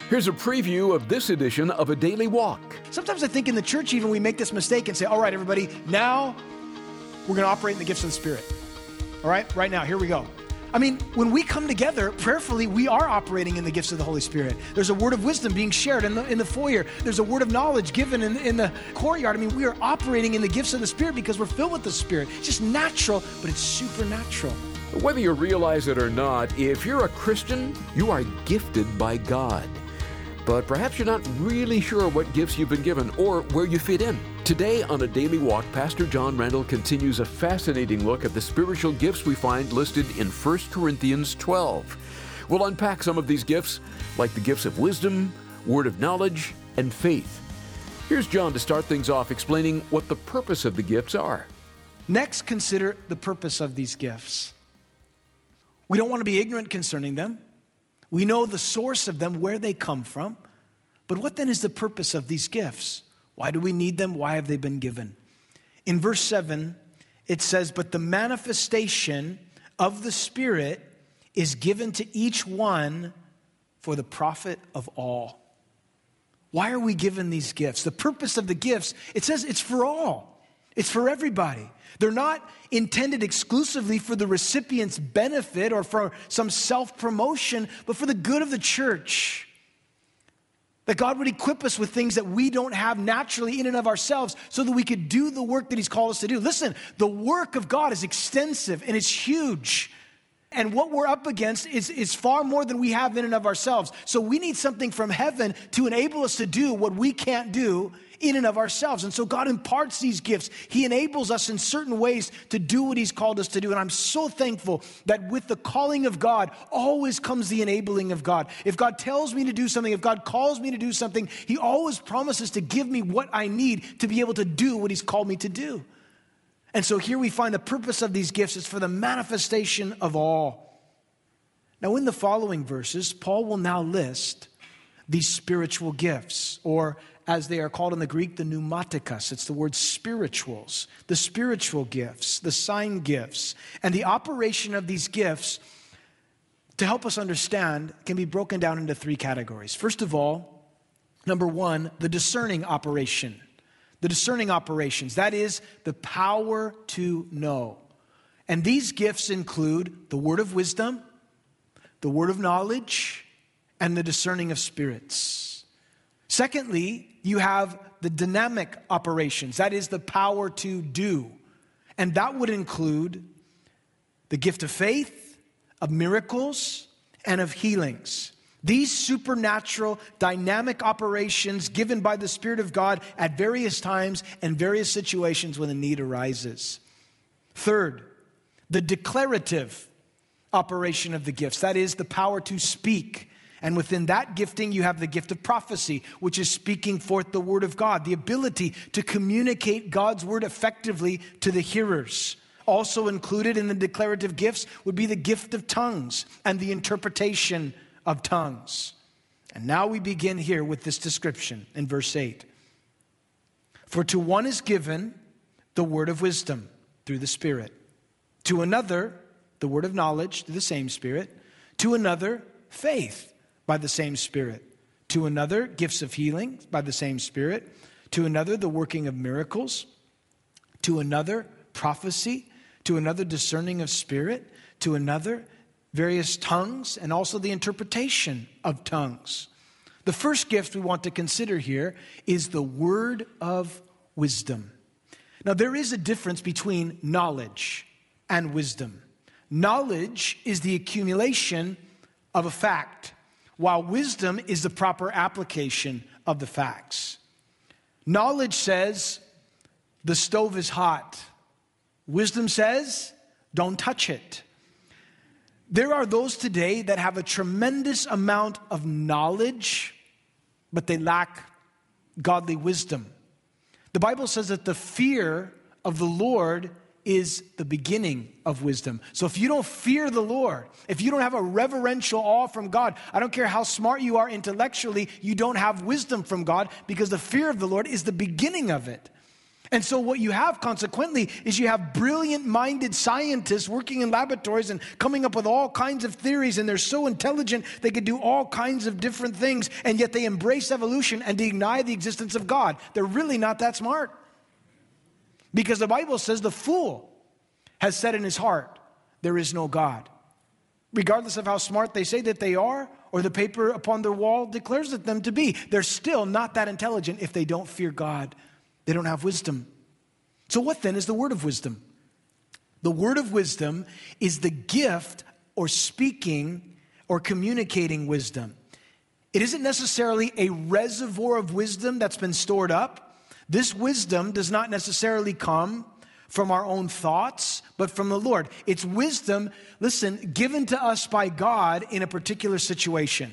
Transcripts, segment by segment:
Here's a preview of this edition of A Daily Walk. Sometimes I think in the church even we make this mistake and say, all right, everybody, now we're going to operate in the gifts of the Spirit. All right now, here we go. I mean, when we come together prayerfully, we are operating in the gifts of the Holy Spirit. There's a word of wisdom being shared in the foyer. There's a word of knowledge given in the courtyard. I mean, we are operating in the gifts of the Spirit because we're filled with the Spirit. It's just natural, but it's supernatural. Whether you realize it or not, if you're a Christian, you are gifted by God. But perhaps you're not really sure what gifts you've been given or where you fit in. Today on A Daily Walk, Pastor John Randall continues a fascinating look at the spiritual gifts we find listed in 1 Corinthians 12. We'll unpack some of these gifts, like the gifts of wisdom, word of knowledge, and faith. Here's John to start things off, explaining what the purpose of the gifts are. Next, consider the purpose of these gifts. We don't want to be ignorant concerning them. We know the source of them, where they come from. But what then is the purpose of these gifts? Why do we need them? Why have they been given? In verse 7, it says, "But the manifestation of the Spirit is given to each one for the profit of all." Why are we given these gifts? The purpose of the gifts, it says it's for all. It's for everybody. They're not intended exclusively for the recipient's benefit or for some self-promotion, but for the good of the church. That God would equip us with things that we don't have naturally in and of ourselves so that we could do the work that He's called us to do. Listen, the work of God is extensive and it's huge. And what we're up against is far more than we have in and of ourselves. So we need something from heaven to enable us to do what we can't do in and of ourselves. And so God imparts these gifts. He enables us in certain ways to do what He's called us to do. And I'm so thankful that with the calling of God always comes the enabling of God. If God tells me to do something, if God calls me to do something, He always promises to give me what I need to be able to do what He's called me to do. And so here we find the purpose of these gifts is for the manifestation of all. Now in the following verses, Paul will now list these spiritual gifts, or as they are called in the Greek, the pneumatikos. It's the word spirituals, the spiritual gifts, the sign gifts. And the operation of these gifts, to help us understand, can be broken down into three categories. First of all, number one, the discerning operation. The discerning operations, that is the power to know. And these gifts include the word of wisdom, the word of knowledge, and the discerning of spirits. Secondly, you have the dynamic operations, that is the power to do. And that would include the gift of faith, of miracles, and of healings. These supernatural, dynamic operations given by the Spirit of God at various times and various situations when the need arises. Third, the declarative operation of the gifts. That is the power to speak. And within that gifting, you have the gift of prophecy, which is speaking forth the word of God, the ability to communicate God's word effectively to the hearers. Also included in the declarative gifts would be the gift of tongues and the interpretation of tongues. And now we begin here with this description in verse 8. "For to one is given the word of wisdom through the Spirit. To another, the word of knowledge through the same Spirit. To another, faith by the same Spirit. To another, gifts of healing by the same Spirit. To another, the working of miracles. To another, prophecy. To another, discerning of spirit. To another, various tongues, and also the interpretation of tongues." The first gift we want to consider here is the word of wisdom. Now, there is a difference between knowledge and wisdom. Knowledge is the accumulation of a fact, while wisdom is the proper application of the facts. Knowledge says the stove is hot. Wisdom says don't touch it. There are those today that have a tremendous amount of knowledge, but they lack godly wisdom. The Bible says that the fear of the Lord is the beginning of wisdom. So if you don't fear the Lord, if you don't have a reverential awe from God, I don't care how smart you are intellectually, you don't have wisdom from God, because the fear of the Lord is the beginning of it. And so what you have consequently is you have brilliant-minded scientists working in laboratories and coming up with all kinds of theories, and they're so intelligent they could do all kinds of different things, and yet they embrace evolution and deny the existence of God. They're really not that smart. Because the Bible says the fool has said in his heart, there is no God. Regardless of how smart they say that they are, or the paper upon their wall declares it them to be, they're still not that intelligent if they don't fear God. They don't have wisdom. So what then is the word of wisdom? The word of wisdom is the gift or speaking or communicating wisdom. It isn't necessarily a reservoir of wisdom that's been stored up. This wisdom does not necessarily come from our own thoughts, but from the Lord. It's wisdom, listen, given to us by God in a particular situation.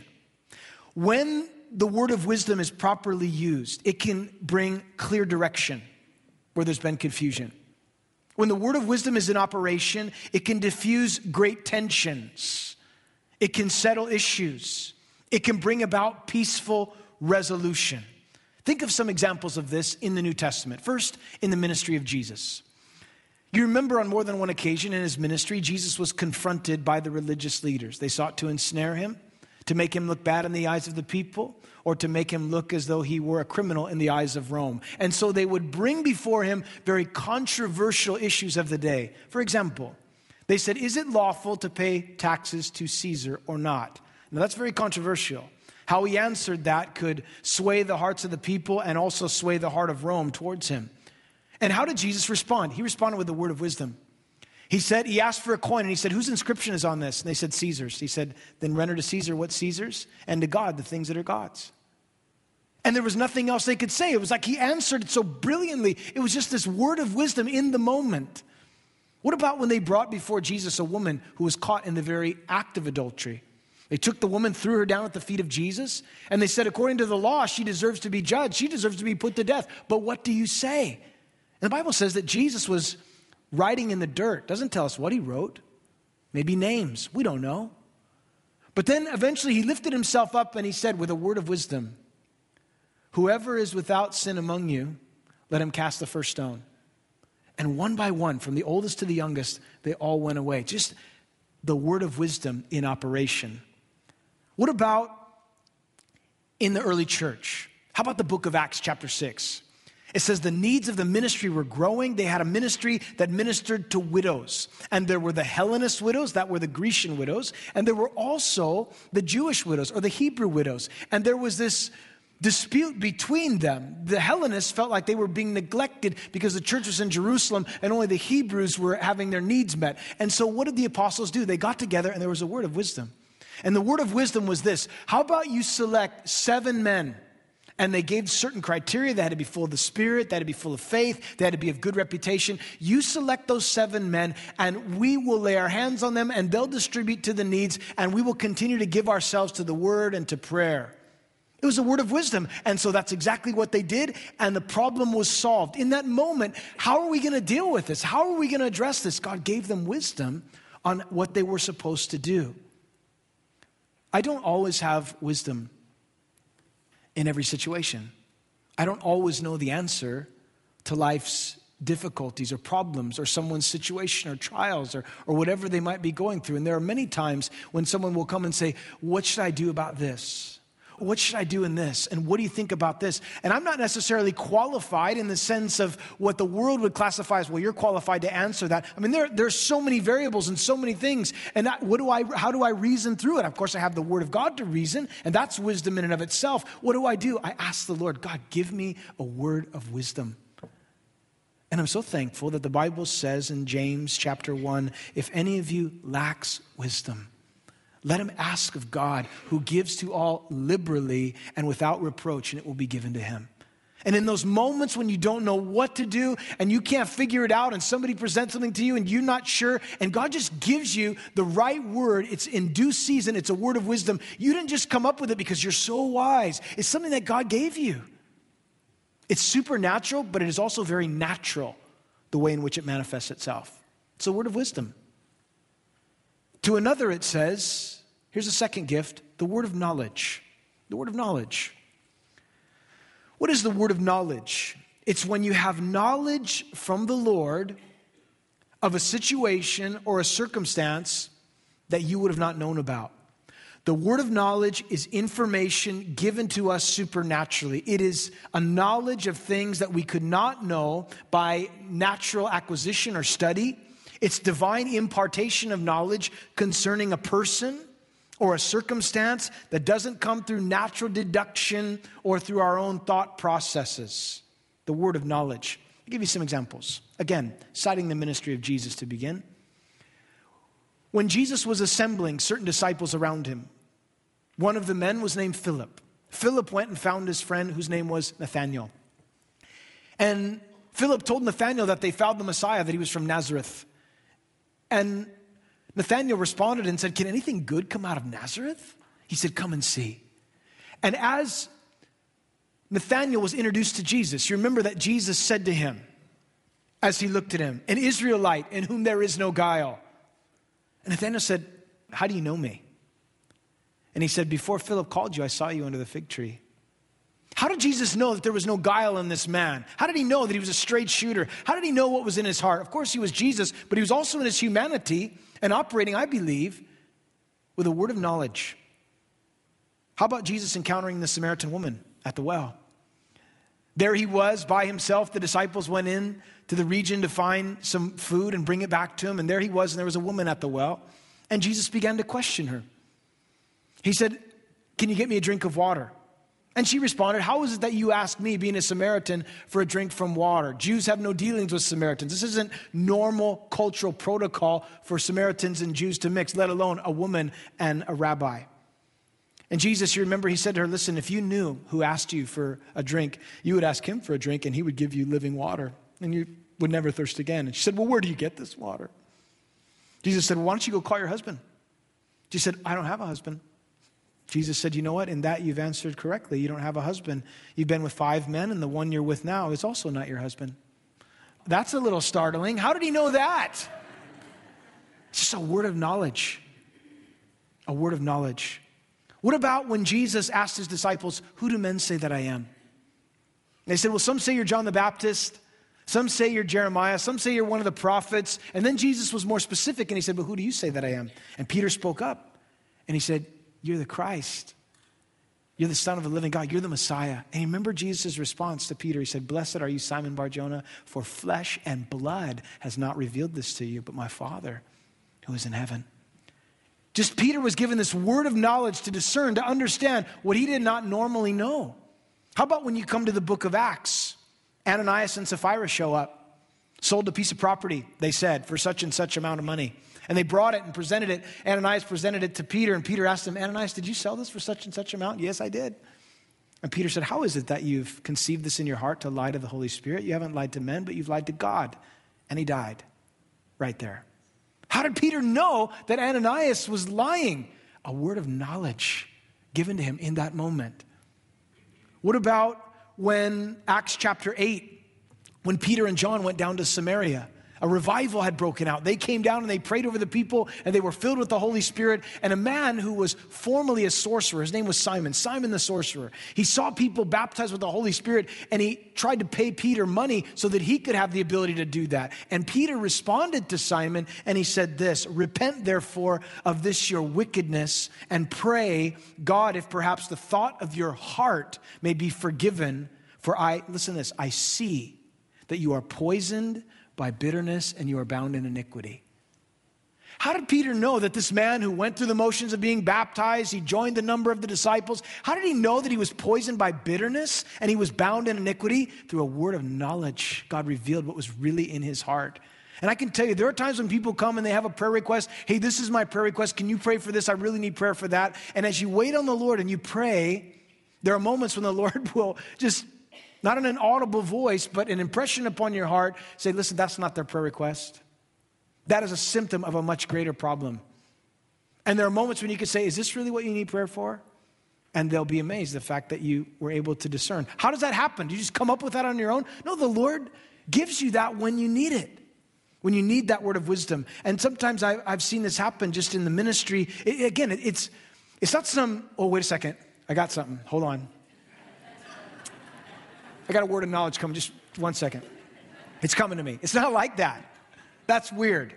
When the word of wisdom is properly used, it can bring clear direction where there's been confusion. When the word of wisdom is in operation, it can diffuse great tensions. It can settle issues. It can bring about peaceful resolution. Think of some examples of this in the New Testament. First, in the ministry of Jesus. You remember on more than one occasion in his ministry, Jesus was confronted by the religious leaders. They sought to ensnare him, to make him look bad in the eyes of the people, or to make him look as though he were a criminal in the eyes of Rome. And so they would bring before him very controversial issues of the day. For example, they said, is it lawful to pay taxes to Caesar or not? Now that's very controversial. How he answered that could sway the hearts of the people and also sway the heart of Rome towards him. And how did Jesus respond? He responded with the word of wisdom. He asked for a coin, and he said, whose inscription is on this? And they said, Caesar's. He said, then render to Caesar what's Caesar's, and to God the things that are God's. And there was nothing else they could say. It was like he answered it so brilliantly. It was just this word of wisdom in the moment. What about when they brought before Jesus a woman who was caught in the very act of adultery? They took the woman, threw her down at the feet of Jesus, and they said, according to the law, she deserves to be judged. She deserves to be put to death. But what do you say? And the Bible says that Jesus was writing in the dirt. Doesn't tell us what he wrote. Maybe names. We don't know. But then eventually he lifted himself up and he said with a word of wisdom, whoever is without sin among you, let him cast the first stone. And one by one, from the oldest to the youngest, they all went away. Just the word of wisdom in operation. What about in the early church? How about the book of Acts chapter 6? It says the needs of the ministry were growing. They had a ministry that ministered to widows. And there were the Hellenist widows, that were the Grecian widows. And there were also the Jewish widows or the Hebrew widows. And there was this dispute between them. The Hellenists felt like they were being neglected because the church was in Jerusalem and only the Hebrews were having their needs met. And so what did the apostles do? They got together and there was a word of wisdom. And the word of wisdom was this: how about you select 7 men? And they gave certain criteria. They had to be full of the Spirit. They had to be full of faith. They had to be of good reputation. You select those 7 men, and we will lay our hands on them, and they'll distribute to the needs, and we will continue to give ourselves to the Word and to prayer. It was a word of wisdom. And so that's exactly what they did, and the problem was solved. In that moment, how are we going to deal with this? How are we going to address this? God gave them wisdom on what they were supposed to do. I don't always have wisdom in every situation. I don't always know the answer to life's difficulties or problems or someone's situation or trials or whatever they might be going through. And there are many times when someone will come and say, what should I do about this? What should I do in this? And what do you think about this? And I'm not necessarily qualified in the sense of what the world would classify as, well, you're qualified to answer that. I mean, there's so many variables and so many things. And how do I reason through it? Of course, I have the Word of God to reason, and that's wisdom in and of itself. What do? I ask the Lord, God, give me a word of wisdom. And I'm so thankful that the Bible says in James chapter 1, if any of you lacks wisdom, let him ask of God, who gives to all liberally and without reproach, and it will be given to him. And in those moments when you don't know what to do and you can't figure it out and somebody presents something to you and you're not sure and God just gives you the right word, it's in due season, it's a word of wisdom. You didn't just come up with it because you're so wise. It's something that God gave you. It's supernatural, but it is also very natural, the way in which it manifests itself. It's a word of wisdom. To another it says, here's a second gift, the word of knowledge. The word of knowledge. What is the word of knowledge? It's when you have knowledge from the Lord of a situation or a circumstance that you would have not known about. The word of knowledge is information given to us supernaturally. It is a knowledge of things that we could not know by natural acquisition or study. It's divine impartation of knowledge concerning a person or a circumstance that doesn't come through natural deduction or through our own thought processes. The word of knowledge. I'll give you some examples. Again, citing the ministry of Jesus to begin. When Jesus was assembling certain disciples around him, one of the men was named Philip. Philip went and found his friend whose name was Nathanael. And Philip told Nathanael that they found the Messiah, that he was from Nazareth. And Nathanael responded and said, "Can anything good come out of Nazareth?" He said, "Come and see." And as Nathanael was introduced to Jesus, you remember that Jesus said to him, as he looked at him, "An Israelite in whom there is no guile." And Nathanael said, "How do you know me?" And he said, "Before Philip called you, I saw you under the fig tree." How did Jesus know that there was no guile in this man? How did he know that he was a straight shooter? How did he know what was in his heart? Of course, he was Jesus, but he was also in his humanity and operating, I believe, with a word of knowledge. How about Jesus encountering the Samaritan woman at the well? There he was by himself. The disciples went in to the region to find some food and bring it back to him. And there he was, and there was a woman at the well. And Jesus began to question her. He said, "Can you get me a drink of water?" And she responded, "How is it that you ask me, being a Samaritan, for a drink from water? Jews have no dealings with Samaritans." This isn't normal cultural protocol for Samaritans and Jews to mix, let alone a woman and a rabbi. And Jesus, you remember, he said to her, "Listen, if you knew who asked you for a drink, you would ask him for a drink and he would give you living water and you would never thirst again." And she said, "Well, where do you get this water?" Jesus said, "Well, why don't you go call your husband?" She said, "I don't have a husband." Jesus said, "You know what? In that you've answered correctly. You don't have a husband. You've been with 5 men and the one you're with now is also not your husband." That's a little startling. How did he know that? It's just a word of knowledge. A word of knowledge. What about when Jesus asked his disciples, "Who do men say that I am?" They said, "Well, some say you're John the Baptist. Some say you're Jeremiah. Some say you're one of the prophets." And then Jesus was more specific and he said, "But who do you say that I am?" And Peter spoke up and he said, "You're the Christ. You're the Son of the living God. You're the Messiah." And you remember Jesus' response to Peter. He said, "Blessed are you, Simon Bar-Jonah, for flesh and blood has not revealed this to you, but my Father who is in heaven." Just Peter was given this word of knowledge to discern, to understand what he did not normally know. How about when you come to the book of Acts? Ananias and Sapphira show up, sold a piece of property, they said, for such and such amount of money. And they brought it and presented it. Ananias presented it to Peter, and Peter asked him, "Ananias, did you sell this for such and such amount?" "Yes, I did." And Peter said, "How is it that you've conceived this in your heart to lie to the Holy Spirit? You haven't lied to men, but you've lied to God." And he died right there. How did Peter know that Ananias was lying? A word of knowledge given to him in that moment. What about when Acts chapter 8, when Peter and John went down to Samaria? A revival had broken out. They came down and they prayed over the people and they were filled with the Holy Spirit. And a man who was formerly a sorcerer, his name was Simon the sorcerer. He saw people baptized with the Holy Spirit and he tried to pay Peter money so that he could have the ability to do that. And Peter responded to Simon and he said this, "Repent therefore of this your wickedness and pray God if perhaps the thought of your heart may be forgiven. For listen to this, I see that you are poisoned by bitterness and you are bound in iniquity." How did Peter know that this man who went through the motions of being baptized, he joined the number of the disciples, how did he know that he was poisoned by bitterness and he was bound in iniquity? Through a word of knowledge. God revealed what was really in his heart. And I can tell you, there are times when people come and they have a prayer request. "Hey, this is my prayer request. Can you pray for this? I really need prayer for that." And as you wait on the Lord and you pray, there are moments when the Lord will just, not in an audible voice, but an impression upon your heart, say, "Listen, that's not their prayer request. That is a symptom of a much greater problem." And there are moments when you can say, "Is this really what you need prayer for?" And they'll be amazed at the fact that you were able to discern. How does that happen? Do you just come up with that on your own? No, the Lord gives you that when you need it, when you need that word of wisdom. And sometimes I've seen this happen just in the ministry. It's not some, "Oh, wait a second. I got something. Hold on. I got a word of knowledge coming. Just 1 second. It's coming to me. It's not like that. That's weird.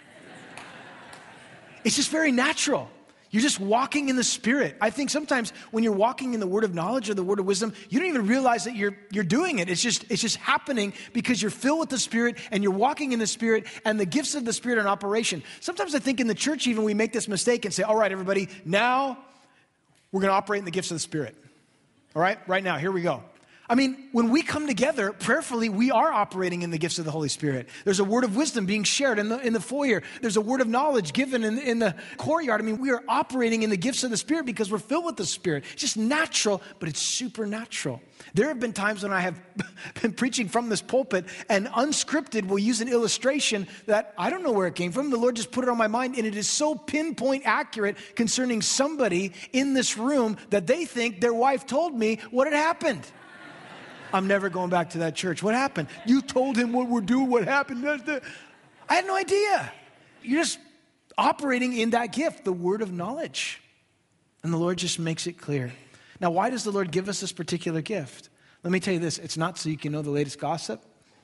It's just very natural. You're just walking in the Spirit. I think sometimes when you're walking in the word of knowledge or the word of wisdom, you don't even realize that you're doing it. It's just happening because you're filled with the Spirit and you're walking in the Spirit and the gifts of the Spirit are in operation. Sometimes I think in the church even we make this mistake and say, all right, everybody, now we're going to operate in the gifts of the Spirit. All right, right now, here we go. I mean, when we come together prayerfully, we are operating in the gifts of the Holy Spirit. There's a word of wisdom being shared in the foyer. There's a word of knowledge given in the courtyard. I mean, we are operating in the gifts of the Spirit because we're filled with the Spirit. It's just natural, but it's supernatural. There have been times when I have been preaching from this pulpit and unscripted will use an illustration that I don't know where it came from. The Lord just put it on my mind, and it is so pinpoint accurate concerning somebody in this room that they think their wife told me what had happened. I'm never going back to that church. What happened? You told him what we're doing, what happened. I had no idea. You're just operating in that gift, the word of knowledge. And the Lord just makes it clear. Now, why does the Lord give us this particular gift? Let me tell you this. It's not so you can know the latest gossip,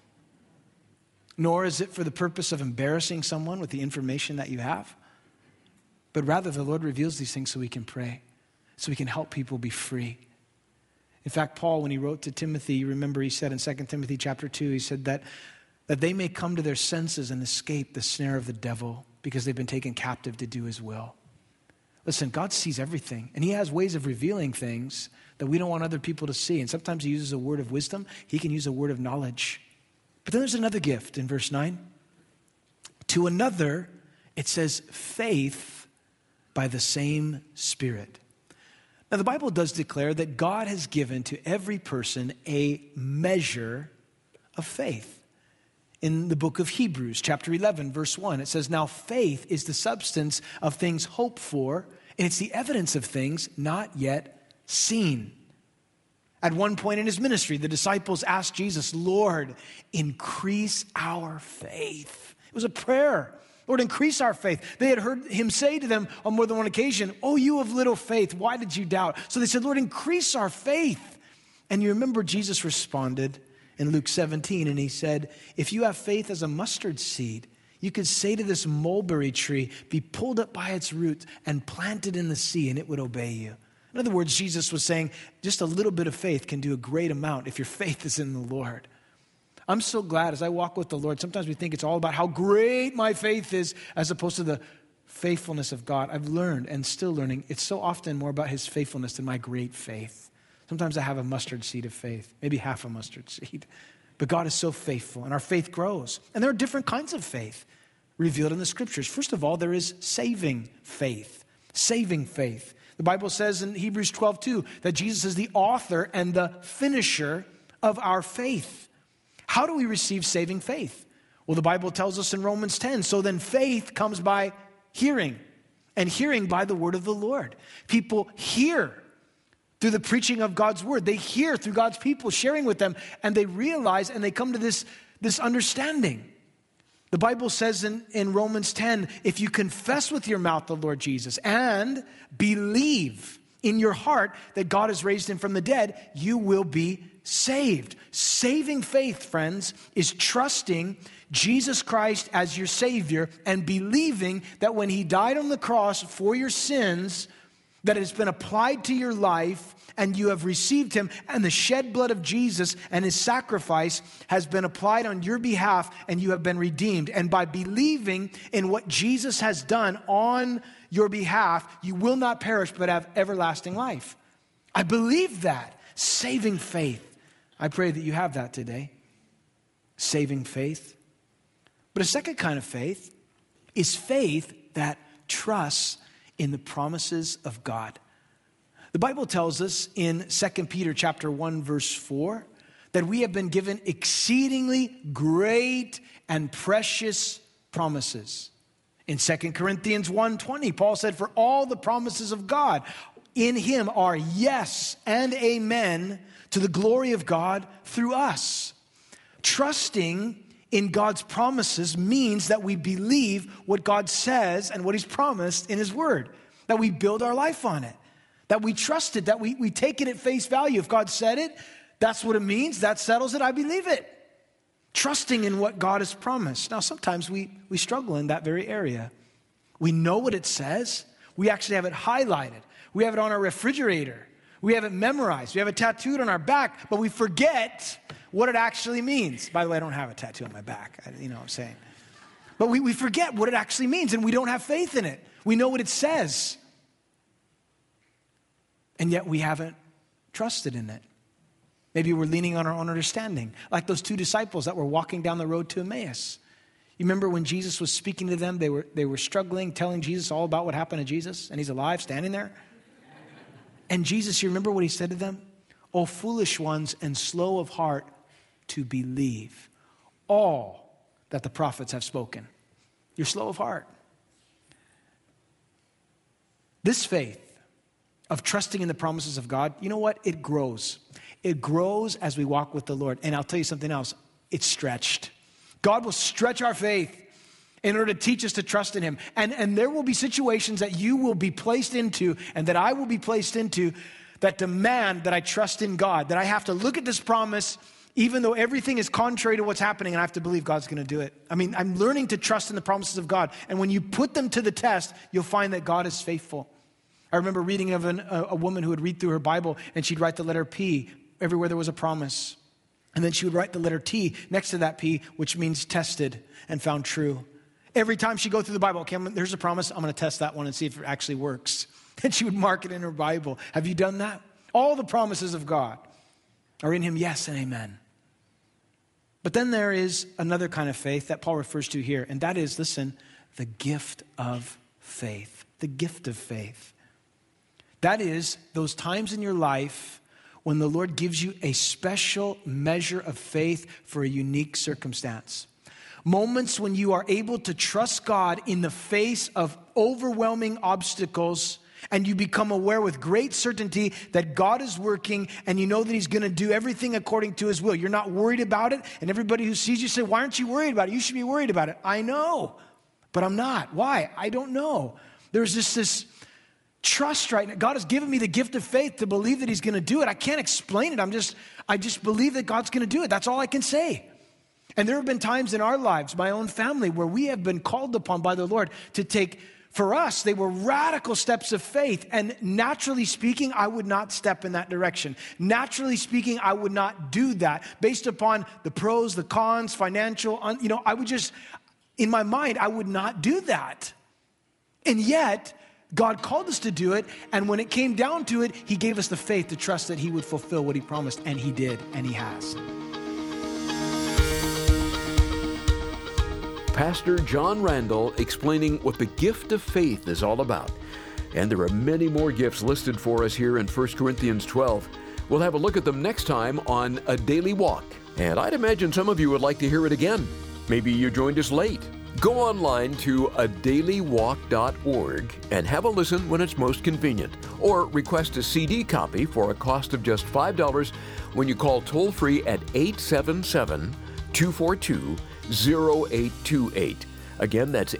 nor is it for the purpose of embarrassing someone with the information that you have, but rather the Lord reveals these things so we can pray, so we can help people be free. In fact, Paul, when he wrote to Timothy, you remember he said in 2 Timothy chapter 2, he said that they may come to their senses and escape the snare of the devil because they've been taken captive to do his will. Listen, God sees everything, and he has ways of revealing things that we don't want other people to see. And sometimes he uses a word of wisdom. He can use a word of knowledge. But then there's another gift in verse 9. To another, it says faith by the same Spirit. Now, the Bible does declare that God has given to every person a measure of faith. In the book of Hebrews, chapter 11, verse 1, it says, now faith is the substance of things hoped for, and it's the evidence of things not yet seen. At one point in his ministry, the disciples asked Jesus, Lord, increase our faith. It was a prayer. Lord, increase our faith. They had heard him say to them on more than one occasion, oh, you of little faith, why did you doubt? So they said, Lord, increase our faith. And you remember Jesus responded in Luke 17, and he said, if you have faith as a mustard seed, you could say to this mulberry tree, be pulled up by its roots and planted in the sea, and it would obey you. In other words, Jesus was saying, just a little bit of faith can do a great amount if your faith is in the Lord. I'm so glad as I walk with the Lord, sometimes we think it's all about how great my faith is as opposed to the faithfulness of God. I've learned and still learning, it's so often more about his faithfulness than my great faith. Sometimes I have a mustard seed of faith, maybe half a mustard seed. But God is so faithful and our faith grows. And there are different kinds of faith revealed in the scriptures. First of all, there is saving faith. Saving faith. The Bible says in Hebrews 12:2 that Jesus is the author and the finisher of our faith. How do we receive saving faith? Well, the Bible tells us in Romans 10, so then faith comes by hearing, and hearing by the word of the Lord. People hear through the preaching of God's word. They hear through God's people sharing with them, and they realize and they come to this understanding. The Bible says in Romans 10, if you confess with your mouth the Lord Jesus and believe in your heart that God has raised him from the dead, you will be saved. Saving faith, friends, is trusting Jesus Christ as your Savior and believing that when he died on the cross for your sins, that it has been applied to your life and you have received him, and the shed blood of Jesus and his sacrifice has been applied on your behalf, and you have been redeemed. And by believing in what Jesus has done on your behalf, you will not perish but have everlasting life. I believe that. Saving faith. I pray that you have that today. Saving faith. But a second kind of faith is faith that trusts in the promises of God. The Bible tells us in 2 Peter chapter 1, verse 4, that we have been given exceedingly great and precious promises. In 2 Corinthians 1:20, Paul said, for all the promises of God in him are yes and amen to the glory of God through us. Trusting in God's promises means that we believe what God says and what he's promised in his word, that we build our life on it, that we trust it, that we take it at face value. If God said it, that's what it means, that settles it, I believe it. Trusting in what God has promised. Now, sometimes we struggle in that very area. We know what it says. We actually have it highlighted. We have it on our refrigerator. We have it memorized. We have it tattooed on our back, but we forget what it actually means. By the way, I don't have a tattoo on my back. You know what I'm saying? But we forget what it actually means, and we don't have faith in it. We know what it says. And yet we haven't trusted in it. Maybe we're leaning on our own understanding, like those two disciples that were walking down the road to Emmaus. You remember when Jesus was speaking to them, they were struggling, telling Jesus all about what happened to Jesus, and he's alive, standing there. And Jesus, you remember what he said to them? "O foolish ones and slow of heart to believe all that the prophets have spoken." You're slow of heart. This faith of trusting in the promises of God, you know what? It grows. It grows as we walk with the Lord. And I'll tell you something else. It's stretched. God will stretch our faith in order to teach us to trust in him. And there will be situations that you will be placed into and that I will be placed into that demand that I trust in God, that I have to look at this promise even though everything is contrary to what's happening, and I have to believe God's going to do it. I mean, I'm learning to trust in the promises of God. And when you put them to the test, you'll find that God is faithful. I remember reading of a woman who would read through her Bible, and she'd write the letter P everywhere there was a promise. And then she would write the letter T next to that P, which means tested and found true. Every time she'd go through the Bible, okay, there's a promise, I'm going to test that one and see if it actually works. And she would mark it in her Bible. Have you done that? All the promises of God are in him, yes and amen. But then there is another kind of faith that Paul refers to here, and that is, listen, the gift of faith. The gift of faith. That is those times in your life when the Lord gives you a special measure of faith for a unique circumstance. Moments when you are able to trust God in the face of overwhelming obstacles, and you become aware with great certainty that God is working, and you know that he's going to do everything according to his will. You're not worried about it, and everybody who sees you say, "Why aren't you worried about it? You should be worried about it." I know, but I'm not. Why? I don't know. There's just this trust right now. God has given me the gift of faith to believe that he's going to do it. I can't explain it. I just believe that God's going to do it. That's all I can say. And there have been times in our lives, my own family, where we have been called upon by the Lord to take, for us, they were radical steps of faith. And naturally speaking, I would not step in that direction. Naturally speaking, I would not do that based upon the pros, the cons, financial, I would just, in my mind, I would not do that. And yet, God called us to do it, and when it came down to it, he gave us the faith to trust that he would fulfill what he promised, and he did, and he has. Pastor John Randall explaining what the gift of faith is all about. And there are many more gifts listed for us here in 1 Corinthians 12. We'll have a look at them next time on A Daily Walk. And I'd imagine some of you would like to hear it again. Maybe you joined us late. Go online to adailywalk.org and have a listen when it's most convenient. Or request a CD copy for a cost of just $5 when you call toll-free at 877-242-0828. Again, that's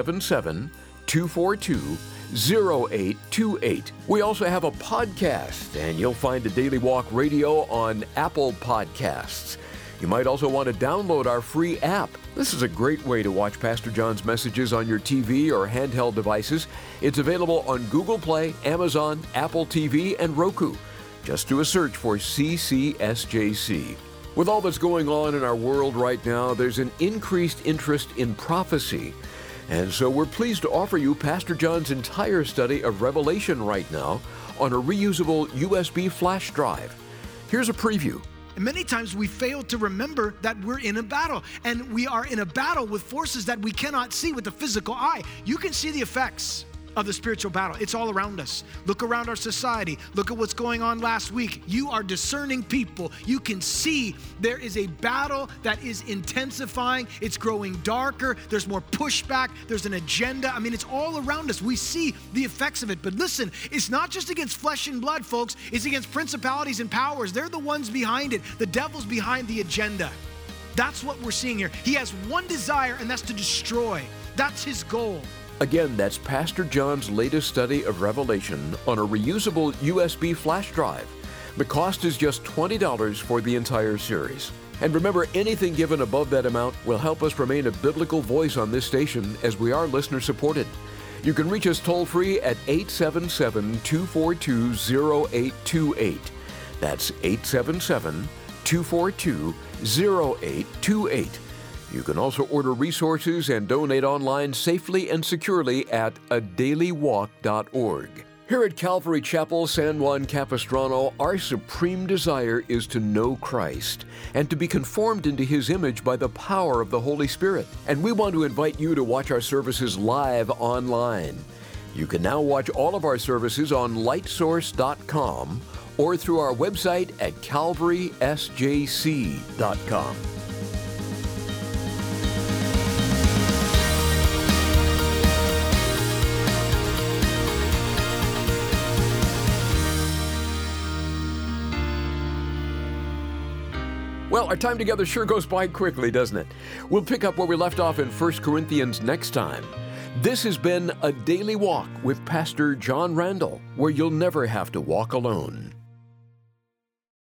877-242-0828. We also have a podcast, and you'll find A Daily Walk Radio on Apple Podcasts. You might also want to download our free app. This is a great way to watch Pastor John's messages on your TV or handheld devices. It's available on Google Play, Amazon, Apple TV, and Roku. Just do a search for CCSJC. With all that's going on in our world right now, there's an increased interest in prophecy. And so we're pleased to offer you Pastor John's entire study of Revelation right now on a reusable USB flash drive. Here's a preview. And many times we fail to remember that we're in a battle, and we are in a battle with forces that we cannot see with the physical eye. You can see the effects of the spiritual battle. It's all around us. Look around our society. Look at what's going on last week. You are discerning people. You can see there is a battle that is intensifying. It's growing darker. There's more pushback. There's an agenda. I mean, it's all around us. We see the effects of it. But listen, it's not just against flesh and blood, folks. It's against principalities and powers. They're the ones behind it. The devil's behind the agenda. That's what we're seeing here. He has one desire, and that's to destroy. That's his goal. Again, that's Pastor John's latest study of Revelation on a reusable USB flash drive. The cost is just $20 for the entire series. And remember, anything given above that amount will help us remain a biblical voice on this station as we are listener-supported. You can reach us toll-free at 877-242-0828. That's 877-242-0828. You can also order resources and donate online safely and securely at adailywalk.org. Here at Calvary Chapel, San Juan Capistrano, our supreme desire is to know Christ and to be conformed into His image by the power of the Holy Spirit. And we want to invite you to watch our services live online. You can now watch all of our services on lightsource.com or through our website at calvarysjc.com. Well, our time together sure goes by quickly, doesn't it? We'll pick up where we left off in 1 Corinthians next time. This has been A Daily Walk with Pastor John Randall, where you'll never have to walk alone.